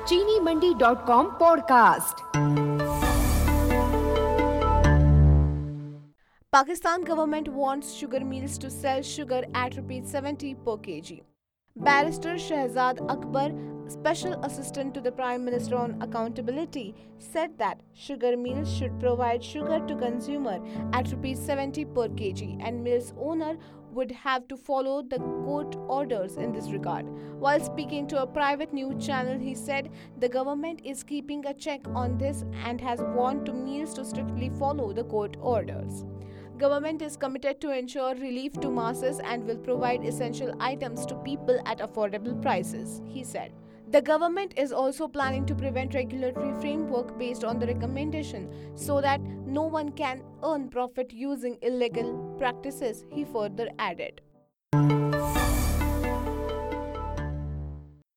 चीनीमंडी.com podcast. Pakistan government wants sugar mills to sell sugar at rupees 70 per kg. Barrister Shahzad Akbar, Special Assistant to the Prime Minister on Accountability, said that sugar mills should provide sugar to consumer at rupees 70 per kg and mill's owner would have to follow the court orders in this regard. While speaking to a private news channel, he said the government is keeping a check on this and has warned to mills to strictly follow the court orders. Government is committed to ensure relief to masses and will provide essential items to people at affordable prices, he said. The government is also planning to prevent regulatory framework based on the recommendation so that no one can earn profit using illegal practices, he further added.